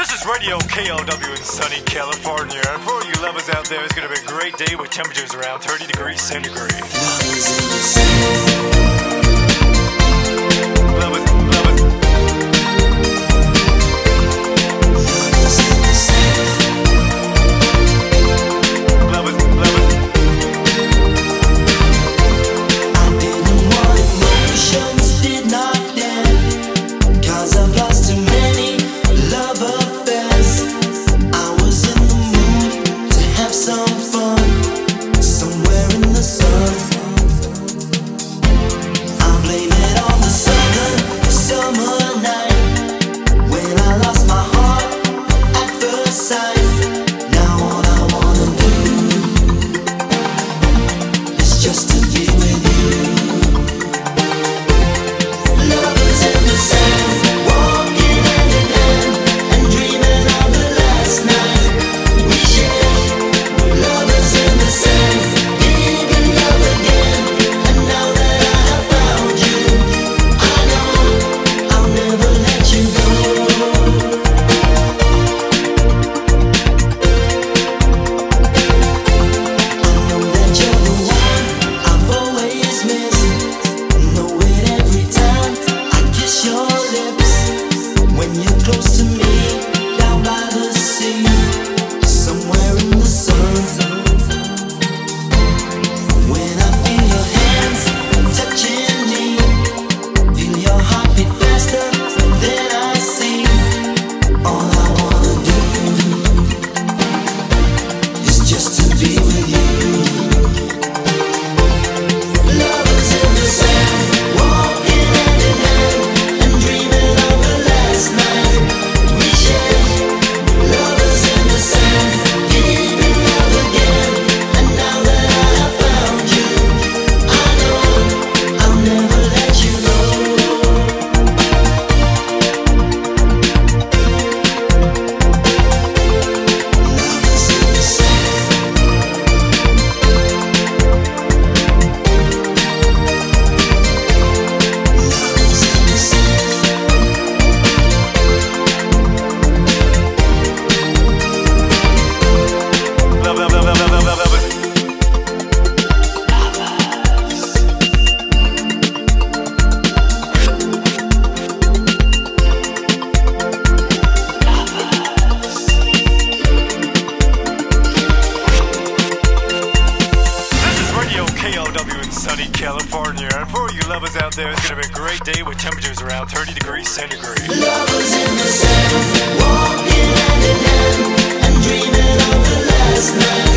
This is Radio KLW in sunny California. And for all you lovers out there, it's going to be a great day with temperatures around 30 degrees centigrade. Lovers, lovers. Lovers, lovers. I didn't want emotions, did not dare, 'cause I've lost too many love affairs. I was in the mood to have some fun, somewhere in the sun. I blame it on the summer night, when I lost my heart at first sight. Now all I wanna do is just to be with you. Lovers in the sand, walking hand in hand, and dreaming of the last night we shared. Lovers in the sand, deep in love again. And now that I have found you, I know I'll never let you go. I know that you're the one I've always missed. Know it every time I kiss your lips. When you're close to me, down by the sea, somewhere in the sun. When I feel your hands touching me, feel your heartbeat faster than I see. All I wanna do is just to be with you. Lovers in the sand, walking hand in hand, and dreaming of the last night we shared. Lovers in the sand, deep in love again. And now that I have found you, I know I'll never let you go. Lovers in the sand. Lovers in the sand. Love, love, love, love, love, love, love. This is Radio KLW in sunny California. And for all you lovers out there, it's going to be a great day with temperatures around 30 degrees centigrade. Lovers in the sand, walking hand in hand, and dreaming of the last night